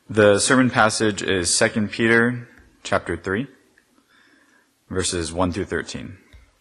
The sermon passage is 2 Peter chapter 3, verses 1 through 13.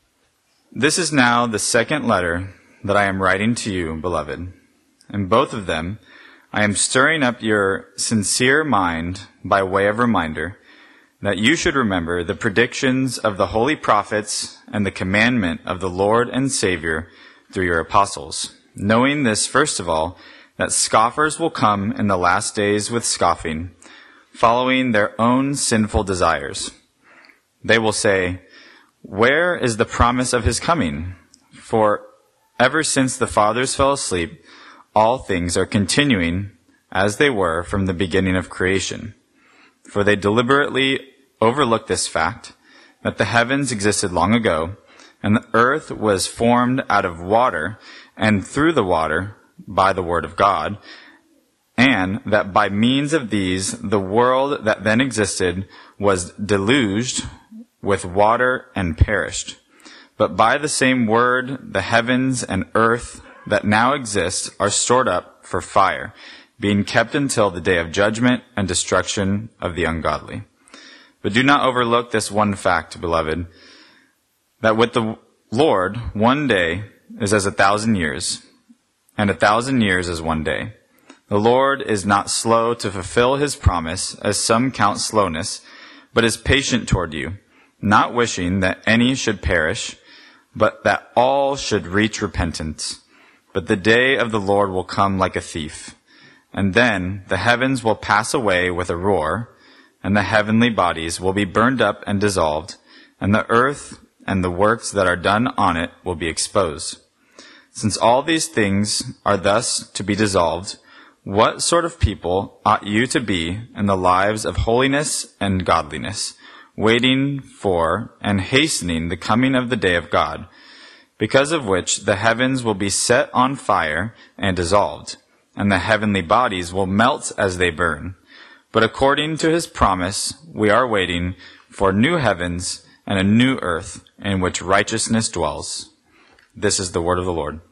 This is now the second letter that I am writing to you, beloved. In both of them, I am stirring up your sincere mind by way of reminder that you should remember the predictions of the holy prophets and the commandment of the Lord and Savior through your apostles, knowing this, first of all, that scoffers will come in the last days with scoffing, following their own sinful desires. They will say, "Where is the promise of his coming? For ever since the fathers fell asleep, all things are continuing as they were from the beginning of creation." For they deliberately overlook this fact, that the heavens existed long ago, and the earth was formed out of water and through the water by the word of God, and that by means of these the world that then existed was deluged with water and perished. But by the same word the heavens and earth that now exist are stored up for fire, being kept until the day of judgment and destruction of the ungodly. But do not overlook this one fact, beloved, that with the Lord 1 day is as 1,000 years, and 1,000 years as 1 day. The Lord is not slow to fulfill his promise, as some count slowness, but is patient toward you, not wishing that any should perish, but that all should reach repentance. But the day of the Lord will come like a thief, and then the heavens will pass away with a roar, and the heavenly bodies will be burned up and dissolved, and the earth and the works that are done on it will be exposed. Since all these things are thus to be dissolved, what sort of people ought you to be in the lives of holiness and godliness, waiting for and hastening the coming of the day of God, because of which the heavens will be set on fire and dissolved, and the heavenly bodies will melt as they burn. But according to his promise, we are waiting for new heavens and a new earth in which righteousness dwells. This is the word of the Lord.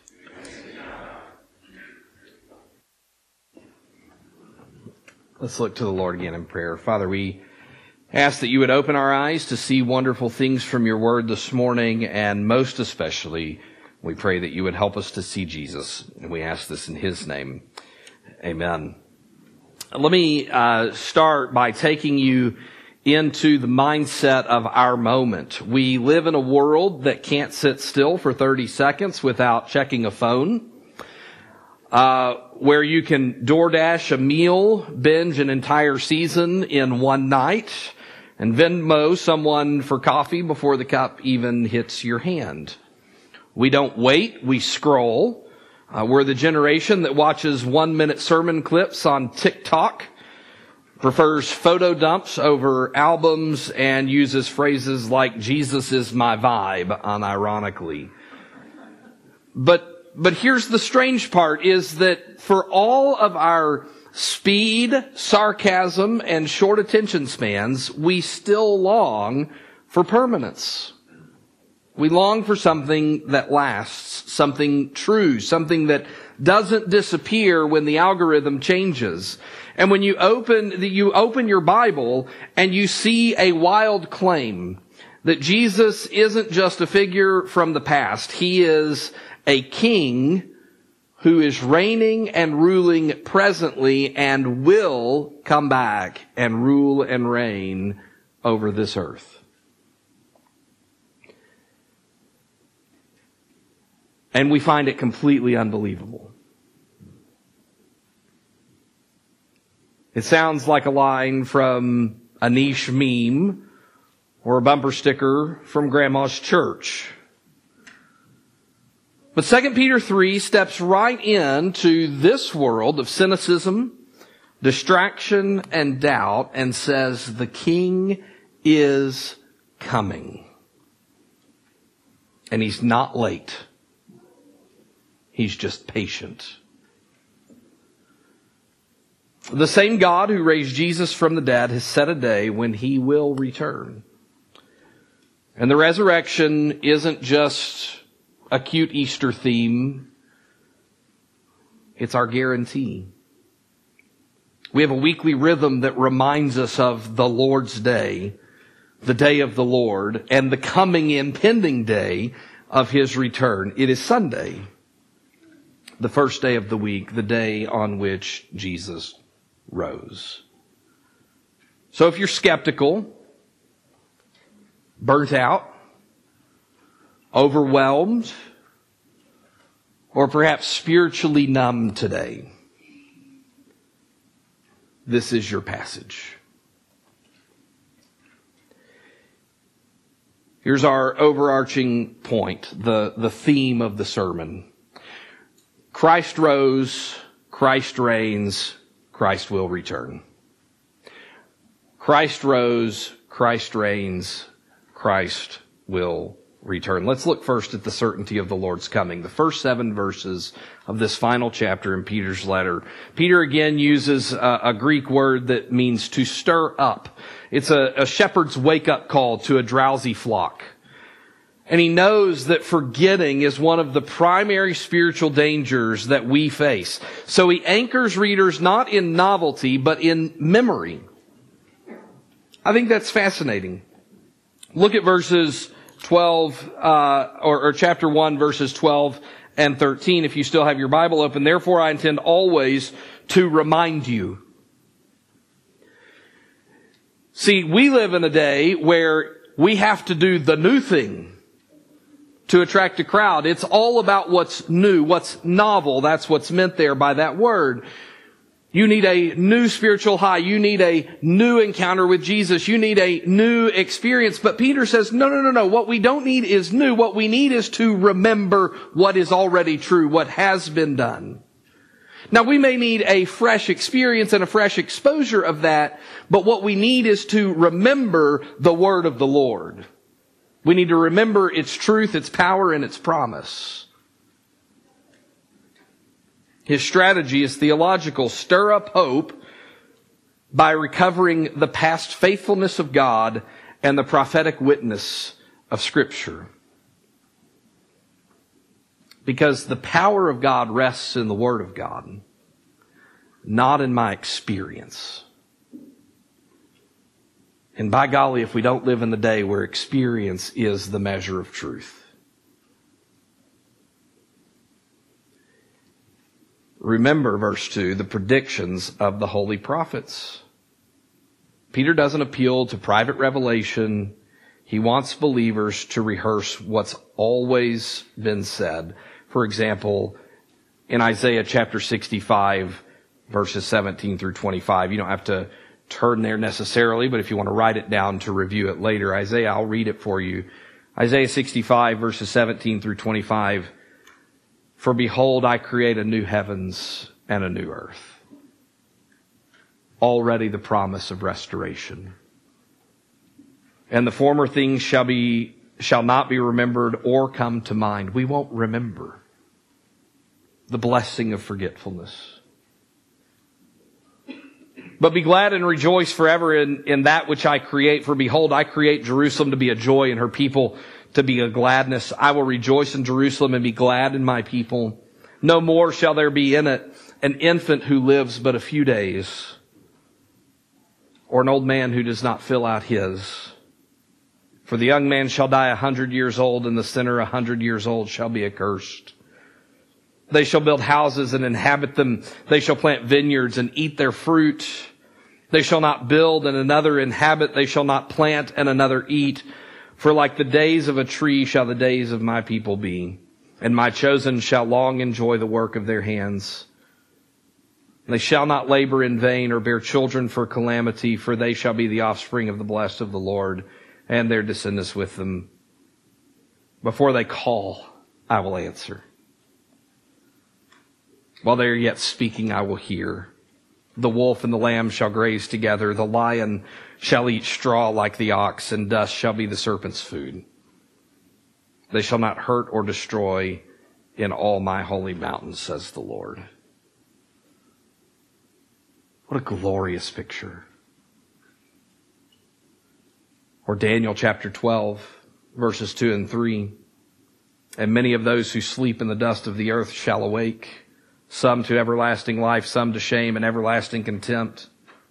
Let's look to the Lord again in prayer. Father, we ask that you would open our eyes to see wonderful things from your word this morning, and most especially, we pray that you would help us to see Jesus. And we ask this in his name. Amen. Let me start by taking you into the mindset of our moment. We live in a world that can't sit still for 30 seconds without checking a phone, where you can DoorDash a meal, binge an entire season in one night, and Venmo someone for coffee before the cup even hits your hand. We don't wait, we scroll. We're the generation that watches 1-minute sermon clips on TikTok, prefers photo dumps over albums, and uses phrases like "Jesus is my vibe" unironically. But here's the strange part, is that for all of our speed, sarcasm, and short attention spans, we still long for permanence. We long for something that lasts, something true, something that doesn't disappear when the algorithm changes. And when you open your Bible and you see a wild claim that Jesus isn't just a figure from the past. He is a king who is reigning and ruling presently and will come back and rule and reign over this earth. And we find it completely unbelievable. It sounds like a line from a niche meme or a bumper sticker from Grandma's church. But 2 Peter 3 steps right into this world of cynicism, distraction, and doubt and says the King is coming. And he's not late. He's just patient. The same God who raised Jesus from the dead has set a day when he will return. And the resurrection isn't just a cute Easter theme. It's our guarantee. We have a weekly rhythm that reminds us of the Lord's Day, the day of the Lord, and the coming impending day of His return. It is Sunday, the first day of the week, the day on which Jesus rose. So if you're skeptical, burnt out, overwhelmed, or perhaps spiritually numb today, this is your passage. Here's our overarching point, the theme of the sermon. Christ rose, Christ reigns, Christ will return. Christ rose, Christ reigns, Christ will return. Let's look first at the certainty of the Lord's coming. The first 7 verses of this final chapter in Peter's letter. Peter again uses a Greek word that means to stir up. It's a shepherd's wake-up call to a drowsy flock. And he knows that forgetting is one of the primary spiritual dangers that we face. So he anchors readers not in novelty, but in memory. I think that's fascinating. Look at verses 12, or chapter 1, verses 12 and 13, if you still have your Bible open. Therefore, I intend always to remind you. See, we live in a day where we have to do the new thing to attract a crowd. It's all about what's new, what's novel. That's what's meant there by that word. You need a new spiritual high. You need a new encounter with Jesus. You need a new experience. But Peter says, no. What we don't need is new. What we need is to remember what is already true, what has been done. Now, we may need a fresh experience and a fresh exposure of that, but what we need is to remember the word of the Lord. We need to remember its truth, its power, and its promise. His strategy is theological. Stir up hope by recovering the past faithfulness of God and the prophetic witness of Scripture. Because the power of God rests in the Word of God, not in my experience. And by golly, if we don't live in the day where experience is the measure of truth. Remember, verse 2, the predictions of the holy prophets. Peter doesn't appeal to private revelation. He wants believers to rehearse what's always been said. For example, in Isaiah chapter 65, verses 17 through 25, you don't have to turn there necessarily, but if you want to write it down to review it later, Isaiah, I'll read it for you. Isaiah 65, verses 17 through 25. For behold, I create a new heavens and a new earth. Already the promise of restoration. And the former things shall not be remembered or come to mind. We won't remember the blessing of forgetfulness. But be glad and rejoice forever in that which I create. For behold, I create Jerusalem to be a joy and her people to be a gladness. I will rejoice in Jerusalem and be glad in my people. No more shall there be in it an infant who lives but a few days, or an old man who does not fill out his. For the young man shall die 100 years old, and the sinner 100 years old shall be accursed. They shall build houses and inhabit them. They shall plant vineyards and eat their fruit. They shall not build and another inhabit. They shall not plant and another eat. For like the days of a tree shall the days of my people be, and my chosen shall long enjoy the work of their hands. They shall not labor in vain or bear children for calamity, for they shall be the offspring of the blessed of the Lord, and their descendants with them. Before they call, I will answer. While they are yet speaking, I will hear. The wolf and the lamb shall graze together. The lion shall eat straw like the ox, and dust shall be the serpent's food. They shall not hurt or destroy in all my holy mountains, says the Lord. What a glorious picture. Or Daniel chapter 12, verses 2 and 3. And many of those who sleep in the dust of the earth shall awake, some to everlasting life, some to shame and everlasting contempt.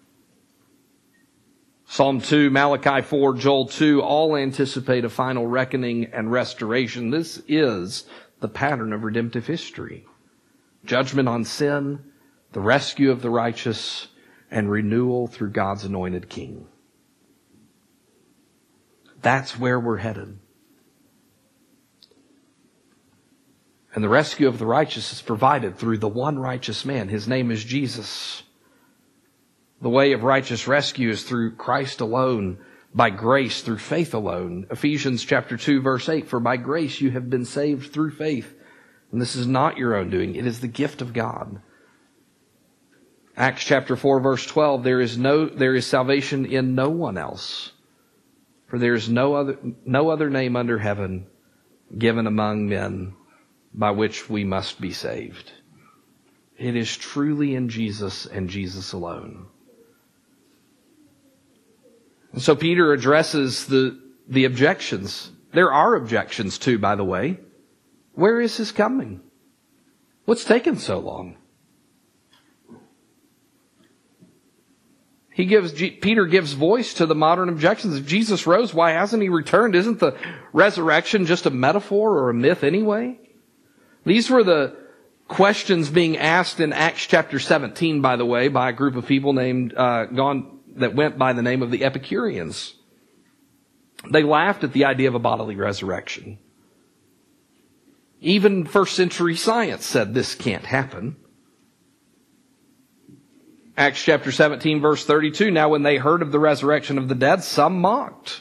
Psalm 2, Malachi 4, Joel 2 all anticipate a final reckoning and restoration. This is the pattern of redemptive history. Judgment on sin, the rescue of the righteous, and renewal through God's anointed King. That's where we're headed. And the rescue of the righteous is provided through the one righteous man. His name is Jesus. The way of righteous rescue is through Christ alone, by grace, through faith alone. Ephesians chapter 2, verse 8, for by grace you have been saved through faith. And this is not your own doing. It is the gift of God. Acts chapter 4, verse 12, there is salvation in no one else. For there is no other name under heaven given among men by which we must be saved. It is truly in Jesus and Jesus alone. And so Peter addresses the objections. There are objections too, by the way. Where is his coming? What's taken so long? Peter gives voice to the modern objections. If Jesus rose, why hasn't he returned? Isn't the resurrection just a metaphor or a myth anyway? These were the questions being asked in Acts chapter 17, by the way, by a group of people that went by the name of the Epicureans. They laughed at the idea of a bodily resurrection. Even first century science said this can't happen. Acts chapter 17, verse 32, now when they heard of the resurrection of the dead, some mocked.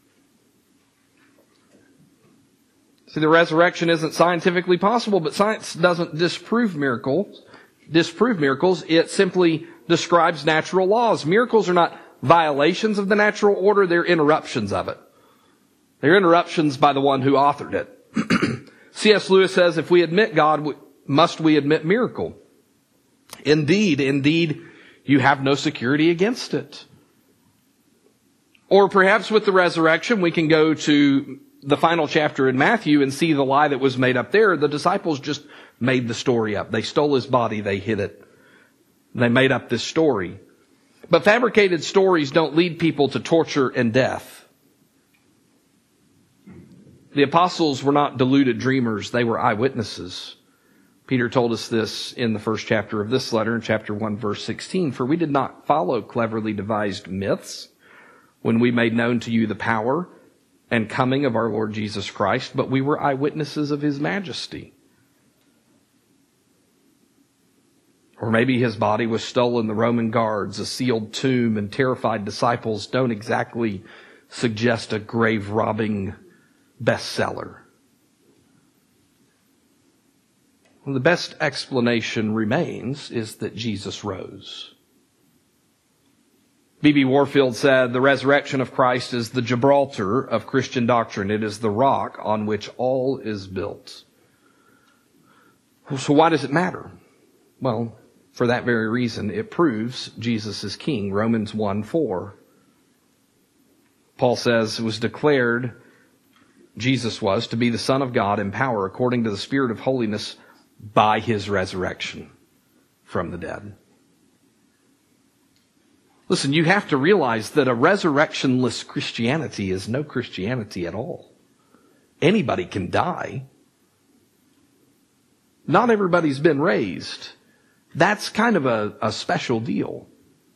See, the resurrection isn't scientifically possible, but science doesn't disprove miracles. It simply describes natural laws. Miracles are not violations of the natural order, they're interruptions of it. They're interruptions by the one who authored it. C.S. Lewis says, if we admit God, must we admit miracle? Indeed, you have no security against it. Or perhaps with the resurrection, we can go to the final chapter in Matthew and see the lie that was made up there. The disciples just made the story up. They stole his body, they hid it. They made up this story. But fabricated stories don't lead people to torture and death. The apostles were not deluded dreamers. They were eyewitnesses. Peter told us this in the first chapter of this letter, in chapter 1, verse 16. For we did not follow cleverly devised myths when we made known to you the power and coming of our Lord Jesus Christ, but we were eyewitnesses of his majesty. Or maybe his body was stolen. The Roman guards, a sealed tomb, and terrified disciples don't exactly suggest a grave-robbing bestseller. Well, the best explanation remains is that Jesus rose. B.B. Warfield said, the resurrection of Christ is the Gibraltar of Christian doctrine. It is the rock on which all is built. So why does it matter? Well, for that very reason, it proves Jesus is king. Romans 1:4. Paul says it was declared Jesus was to be the Son of God in power according to the Spirit of holiness by his resurrection from the dead. Listen, you have to realize that a resurrectionless Christianity is no Christianity at all. Anybody can die. Not everybody's been raised. That's kind of a special deal.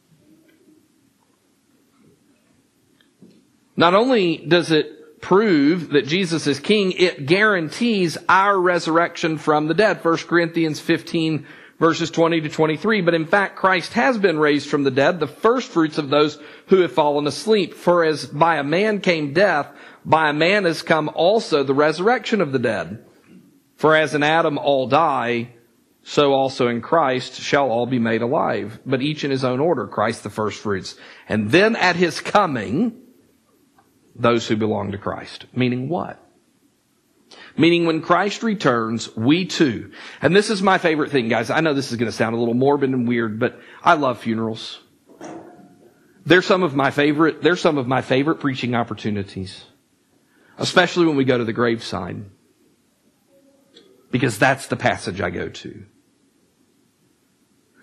Not only does it prove that Jesus is king, it guarantees our resurrection from the dead. 1 Corinthians 15, verses 20 to 23. But in fact, Christ has been raised from the dead, the first fruits of those who have fallen asleep. For as by a man came death, by a man has come also the resurrection of the dead. For as in Adam all die, so also in Christ shall all be made alive. But each in his own order, Christ the first fruits. And then at his coming, those who belong to Christ. Meaning what? Meaning when Christ returns, we too. And this is my favorite thing, guys. I know this is going to sound a little morbid and weird, but I love funerals. They're some of my favorite preaching opportunities. Especially when we go to the graveside. Because that's the passage I go to.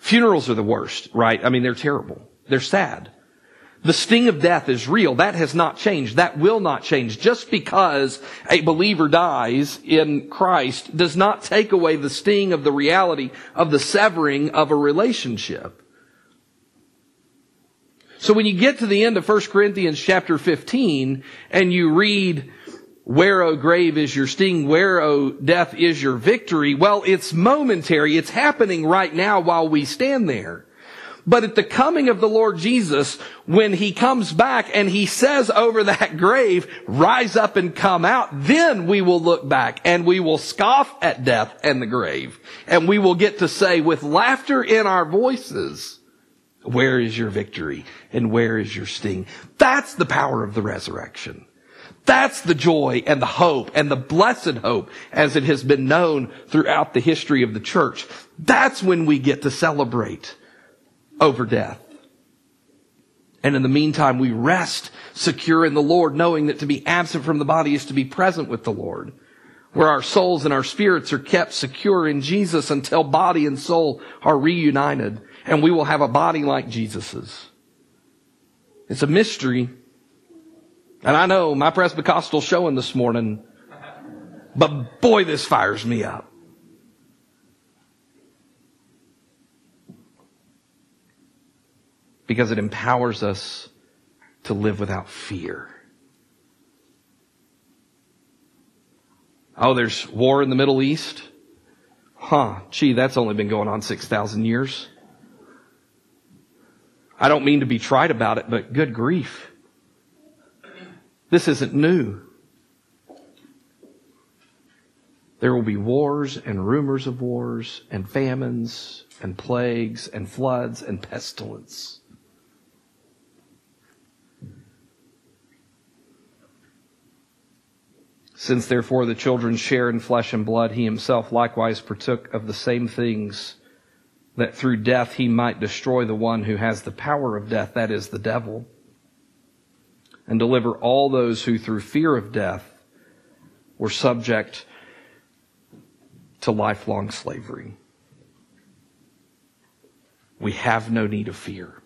Funerals are the worst, right? I mean, they're terrible. They're sad. The sting of death is real. That has not changed. That will not change. Just because a believer dies in Christ does not take away the sting of the reality of the severing of a relationship. So when you get to the end of 1 Corinthians chapter 15 and you read, "Where, O grave, is your sting? Where, O death, is your victory?" Well, it's momentary. It's happening right now while we stand there. But at the coming of the Lord Jesus, when He comes back and He says over that grave, "Rise up and come out," then we will look back and we will scoff at death and the grave. And we will get to say with laughter in our voices, "Where is your victory? And where is your sting?" That's the power of the resurrection. That's the joy and the hope and the blessed hope as it has been known throughout the history of the church. That's when we get to celebrate over death. And in the meantime, we rest secure in the Lord, knowing that to be absent from the body is to be present with the Lord, where our souls and our spirits are kept secure in Jesus until body and soul are reunited, and we will have a body like Jesus's. It's a mystery. And I know my Presbycostal showing this morning, but boy, this fires me up. Because it empowers us to live without fear. Oh, there's war in the Middle East? Gee, that's only been going on 6,000 years. I don't mean to be trite about it, but good grief. This isn't new. There will be wars and rumors of wars and famines and plagues and floods and pestilence. Since therefore the children share in flesh and blood, He Himself likewise partook of the same things, that through death He might destroy the one who has the power of death, that is, the devil, and deliver all those who through fear of death were subject to lifelong slavery. We have no need of fear.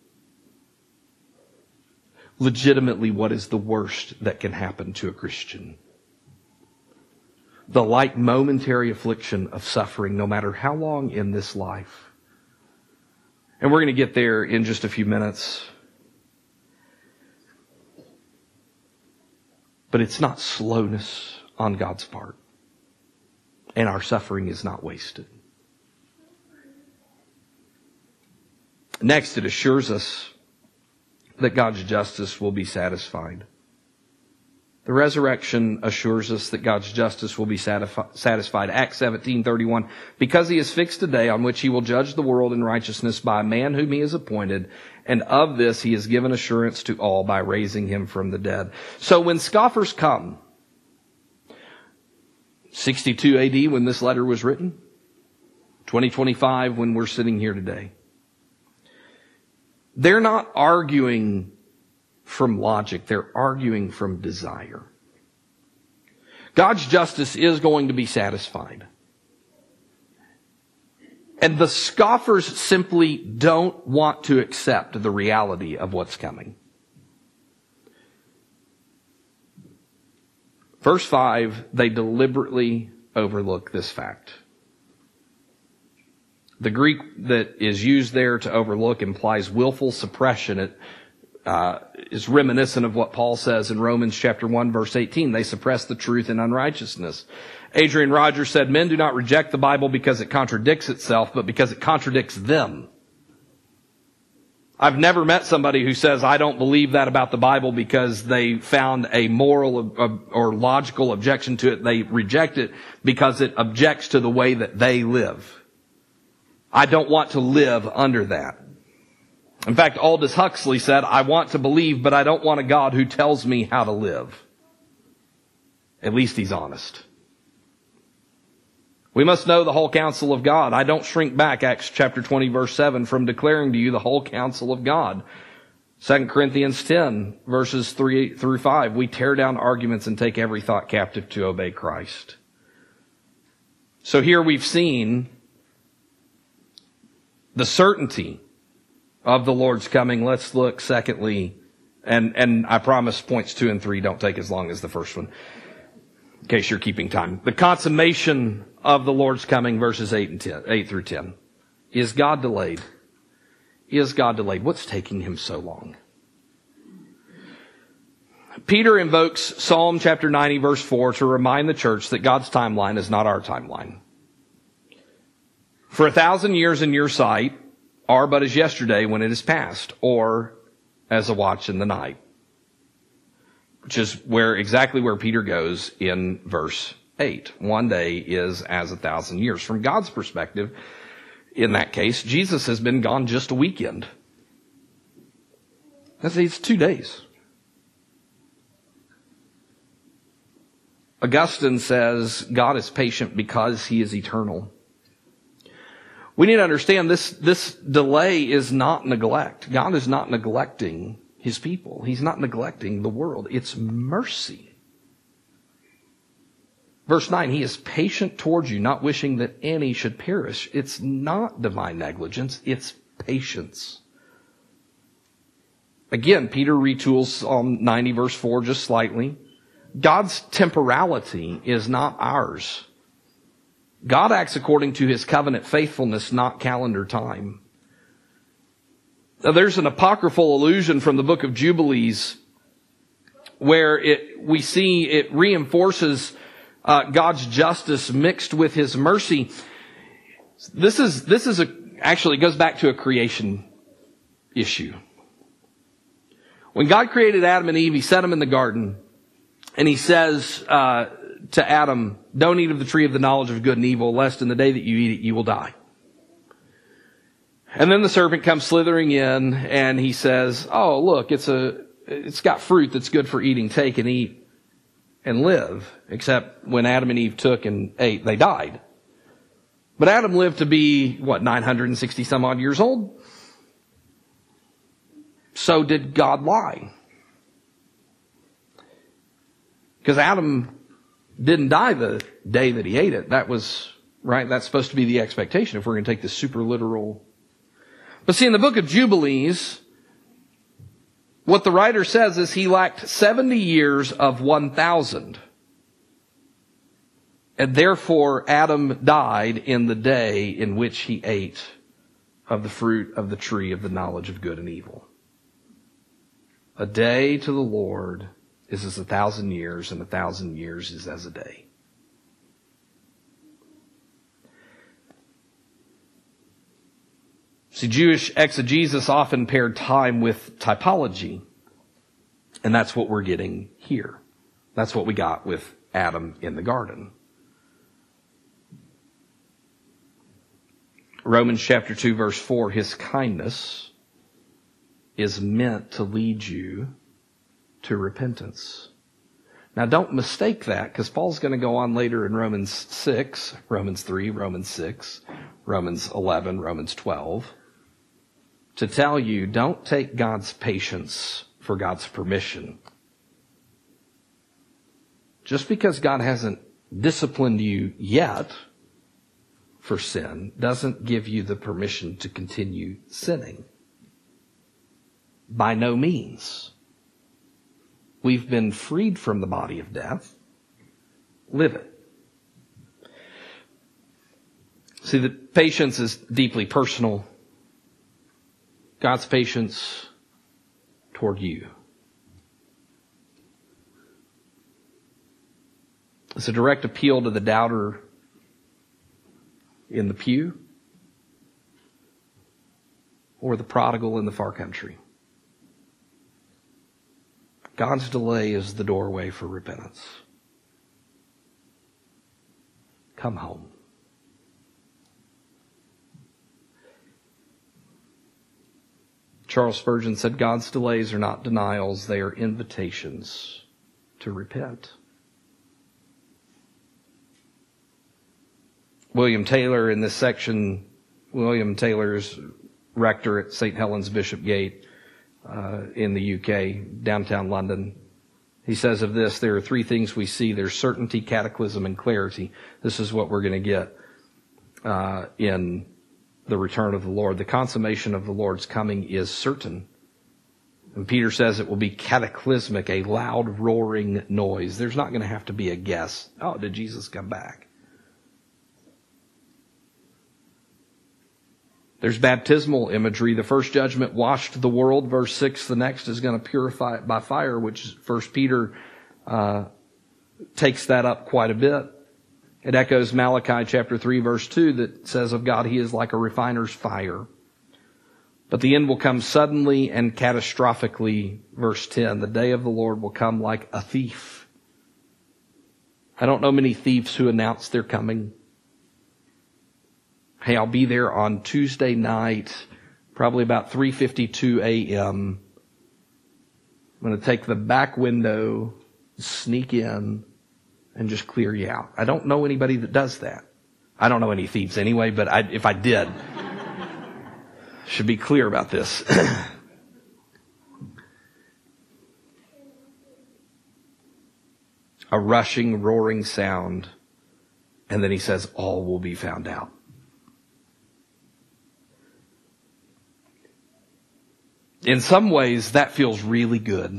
Legitimately, what is the worst that can happen to a Christian? The light momentary affliction of suffering, no matter how long in this life. And we're going to get there in just a few minutes. But it's not slowness on God's part. And our suffering is not wasted. Next, it assures us that God's justice will be satisfied. The resurrection assures us that God's justice will be satisfied. Acts 17:31, because He has fixed a day on which He will judge the world in righteousness by a man whom He has appointed, and of this He has given assurance to all by raising Him from the dead. So when scoffers come, 62 AD when this letter was written, 2025 when we're sitting here today, they're not arguing from logic, they're arguing from desire. God's justice is going to be satisfied. And the scoffers simply don't want to accept the reality of what's coming. Verse 5, they deliberately overlook this fact. The Greek that is used there to overlook implies willful suppression. It is reminiscent of what Paul says in Romans chapter 1, verse 18. They suppress the truth in unrighteousness. Adrian Rogers said, men do not reject the Bible because it contradicts itself, but because it contradicts them. I've never met somebody who says, I don't believe that about the Bible because they found a moral or logical objection to it. They reject it because it objects to the way that they live. I don't want to live under that. In fact, Aldous Huxley said, I want to believe, but I don't want a God who tells me how to live. At least he's honest. We must know the whole counsel of God. I don't shrink back, Acts chapter 20, verse 7, from declaring to you the whole counsel of God. 2 Corinthians 10, verses 3 through 5. We tear down arguments and take every thought captive to obey Christ. So here we've seen The certainty of the Lord's coming. Let's look secondly, and I promise points 2 and 3 don't take as long as the first one, in case you're keeping time. The consummation of the Lord's coming, verses 8 through 10. Is God delayed? Is God delayed? What's taking him so long? Peter invokes Psalm chapter 90, verse 4 to remind the church that God's timeline is not our timeline. For 1,000 years in your sight are but as yesterday when it is past, or as a watch in the night. Which is exactly where Peter goes in verse 8. One day is as 1,000 years. From God's perspective, in that case, Jesus has been gone just a weekend. It's 2 days. Augustine says God is patient because he is eternal. We need to understand this delay is not neglect. God is not neglecting his people. He's not neglecting the world. It's mercy. Verse 9, he is patient towards you, not wishing that any should perish. It's not divine negligence, it's patience. Again, Peter retools Psalm 90 verse 4 just slightly. God's temporality is not ours. God acts according to his covenant faithfulness, not calendar time. Now, there's an apocryphal allusion from the book of Jubilees where we see it reinforces God's justice mixed with his mercy. This is actually goes back to a creation issue. When God created Adam and Eve, he set them in the garden. And he says to Adam, don't eat of the tree of the knowledge of good and evil, lest in the day that you eat it, you will die. And then the serpent comes slithering in and he says, oh, look, it's got fruit that's good for eating. Take and eat and live. Except when Adam and Eve took and ate, they died. But Adam lived to be, 960 some odd years old? So did God lie? Because Adam didn't die the day that he ate it. That was, right? That's supposed to be the expectation if we're going to take this super literal. But see, in the book of Jubilees, what the writer says is he lacked 70 years of 1,000. And therefore Adam died in the day in which he ate of the fruit of the tree of the knowledge of good and evil. A day to the Lord is as 1,000 years, and 1,000 years is as a day. See, Jewish exegesis often paired time with typology, and that's what we're getting here. That's what we got with Adam in the garden. Romans chapter 2 verse 4, his kindness is meant to lead you to repentance. Now don't mistake that, because Paul's going to go on later in Romans 6, Romans 3, Romans 6, Romans 11, Romans 12, to tell you don't take God's patience for God's permission. Just because God hasn't disciplined you yet for sin doesn't give you the permission to continue sinning. By no means. We've been freed from the body of death. Live it. See, the patience is deeply personal. God's patience toward you. It's a direct appeal to the doubter in the pew or the prodigal in the far country. God's delay is the doorway for repentance. Come home. Charles Spurgeon said, God's delays are not denials, they are invitations to repent. William Taylor in this section, William Taylor's rector at St. Helens Bishopgate in the UK, downtown London. He says of this, there are three things we see. There's certainty, cataclysm, and clarity. This is what we're going to get in the return of the Lord. The consummation of the Lord's coming is certain. And Peter says it will be cataclysmic, a loud roaring noise. There's not going to have to be a guess. Oh, did Jesus come back? There's baptismal imagery. The first judgment washed the world. Verse 6, the next is going to purify it by fire, which 1 Peter takes that up quite a bit. It echoes Malachi chapter 3, verse 2 that says of God, He is like a refiner's fire. But the end will come suddenly and catastrophically. Verse 10, the day of the Lord will come like a thief. I don't know many thieves who announce they're coming. Hey, I'll be there on Tuesday night, probably about 3:52 a.m. I'm going to take the back window, sneak in, and just clear you out. I don't know anybody that does that. I don't know any thieves anyway, but if I did, should be clear about this. A rushing, roaring sound, and then he says, all will be found out. In some ways, that feels really good.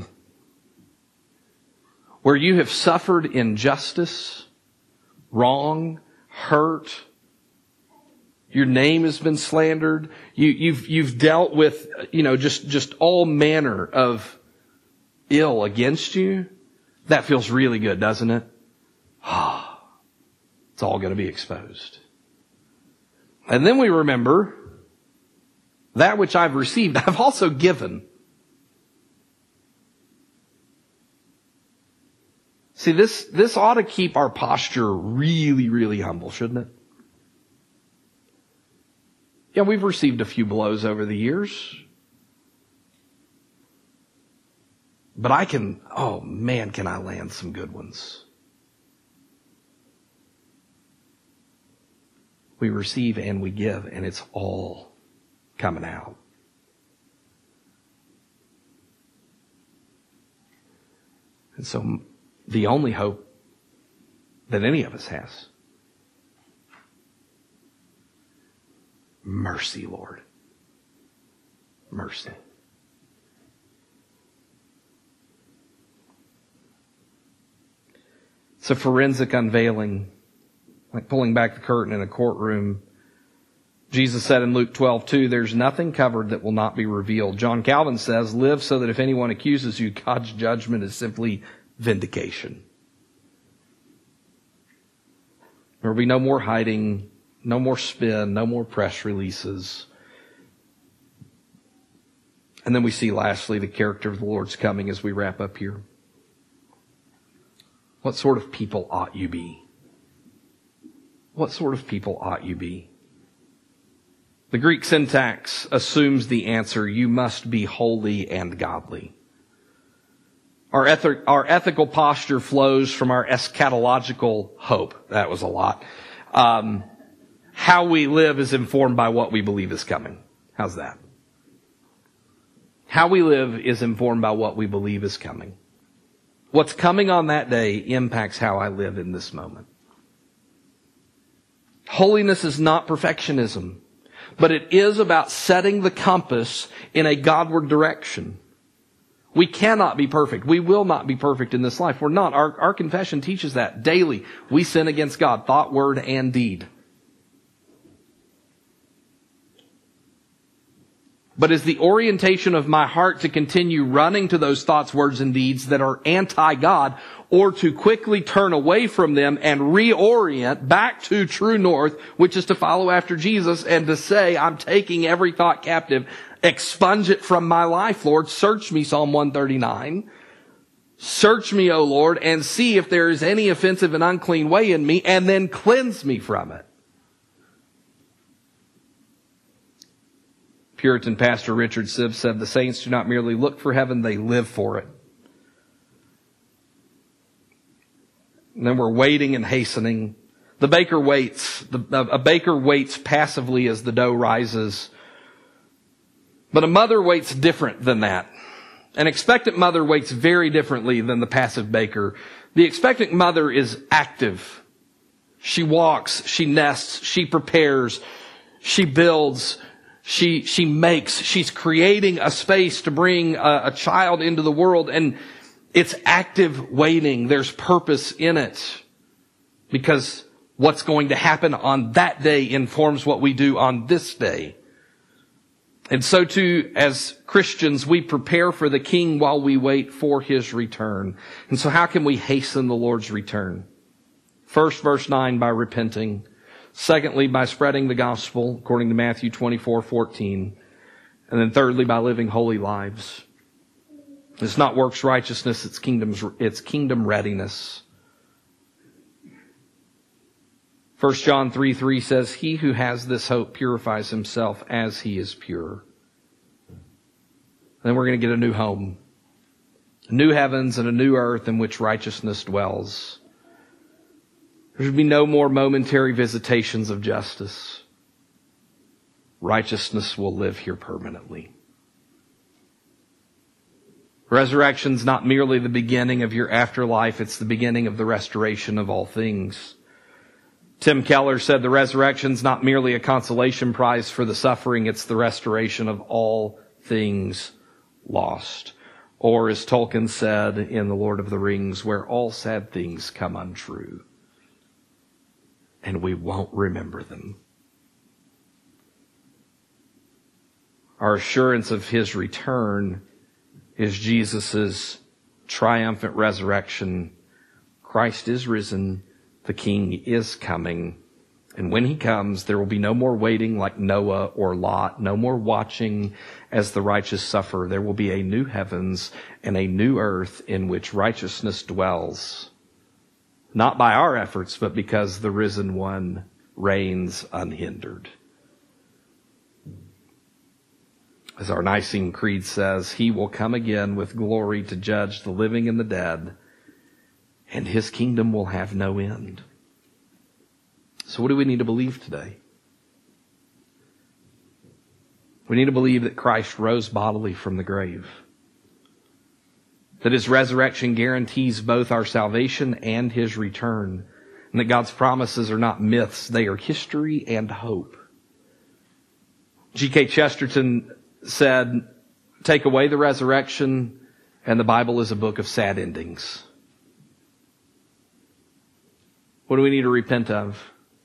Where you have suffered injustice, wrong, hurt, your name has been slandered, you've dealt with, just all manner of ill against you. That feels really good, doesn't it? It's all going to be exposed. And then we remember, that which I've received, I've also given. See, this ought to keep our posture really, really humble, shouldn't it? Yeah, we've received a few blows over the years. But can I land some good ones. We receive and we give, and it's all coming out. And so the only hope that any of us has, mercy, Lord. Mercy. It's a forensic unveiling, like pulling back the curtain in a courtroom. Jesus said in Luke 12:2, there's nothing covered that will not be revealed. John Calvin says, live so that if anyone accuses you, God's judgment is simply vindication. There will be no more hiding, no more spin, no more press releases. And then we see lastly the character of the Lord's coming as we wrap up here. What sort of people ought you be? What sort of people ought you be? The Greek syntax assumes the answer, you must be holy and godly. Our ethical posture flows from our eschatological hope. That was a lot. How we live is informed by what we believe is coming. How's that? How we live is informed by what we believe is coming. What's coming on that day impacts how I live in this moment. Holiness is not perfectionism, but it is about setting the compass in a Godward direction. We cannot be perfect. We will not be perfect in this life. We're not. Our confession teaches that daily. We sin against God, thought, word, and deed. But is the orientation of my heart to continue running to those thoughts, words, and deeds that are anti-God, or to quickly turn away from them and reorient back to true north, which is to follow after Jesus and to say, I'm taking every thought captive, expunge it from my life, Lord. Search me, Psalm 139. Search me, O Lord, and see if there is any offensive and unclean way in me, and then cleanse me from it. Puritan pastor Richard Sibbes said, the saints do not merely look for heaven, they live for it. And then we're waiting and hastening. The baker waits. A baker waits passively as the dough rises. But a mother waits different than that. An expectant mother waits very differently than the passive baker. The expectant mother is active. She walks, she nests, she prepares. She builds, she makes, she's creating a space to bring a child into the world, and it's active waiting. There's purpose in it, because what's going to happen on that day informs what we do on this day. And so too, as Christians, we prepare for the King while we wait for His return. And so how can we hasten the Lord's return? First, verse 9, by repenting. Secondly, by spreading the gospel, according to Matthew 24:14. And then thirdly, by living holy lives. It's not works righteousness, it's kingdom readiness. 1 John 3:3 says, "He who has this hope purifies himself as he is pure." Then we're going to get a new home, new heavens and a new earth in which righteousness dwells. There should be no more momentary visitations of justice. Righteousness will live here permanently. Resurrection's not merely the beginning of your afterlife, it's the beginning of the restoration of all things. Tim Keller said the resurrection's not merely a consolation prize for the suffering, it's the restoration of all things lost. Or as Tolkien said in The Lord of the Rings, where all sad things come untrue, and we won't remember them. Our assurance of His return is Jesus' triumphant resurrection. Christ is risen. The King is coming. And when He comes, there will be no more waiting like Noah or Lot, no more watching as the righteous suffer. There will be a new heavens and a new earth in which righteousness dwells. Not by our efforts, but because the risen one reigns unhindered. As our Nicene Creed says, He will come again with glory to judge the living and the dead, and His kingdom will have no end. So what do we need to believe today? We need to believe that Christ rose bodily from the grave, that His resurrection guarantees both our salvation and His return, and that God's promises are not myths, they are history and hope. G.K. Chesterton said, "Take away the resurrection, and the Bible is a book of sad endings." What do we need to repent of?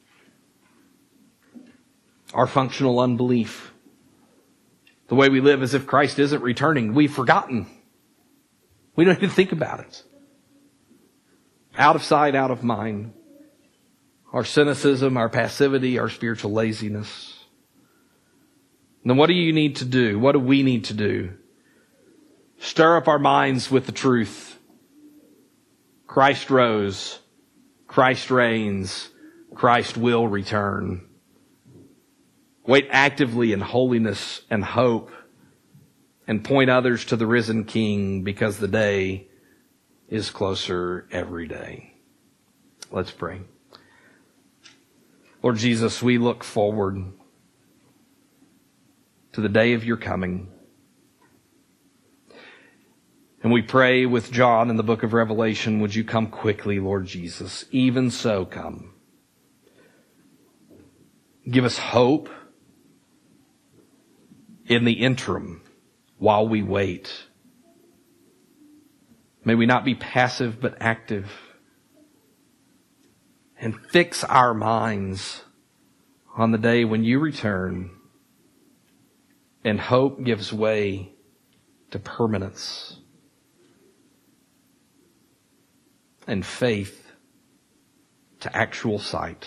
Our functional unbelief. The way we live as if Christ isn't returning. We've forgotten. We don't even think about it. Out of sight, out of mind. Our cynicism, our passivity, our spiritual laziness. And then what do you need to do? What do we need to do? Stir up our minds with the truth. Christ rose. Christ reigns. Christ will return. Wait actively in holiness and hope, and point others to the risen King, because the day is closer every day. Let's pray. Lord Jesus, we look forward to the day of your coming. And we pray with John in the book of Revelation, would you come quickly, Lord Jesus? Even so, come. Give us hope in the interim while we wait. May we not be passive but active. And fix our minds on the day when you return, and hope gives way to permanence, and faith to actual sight.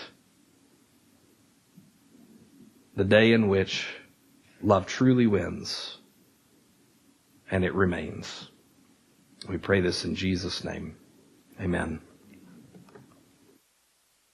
The day in which love truly wins, and it remains. We pray this in Jesus' name. Amen.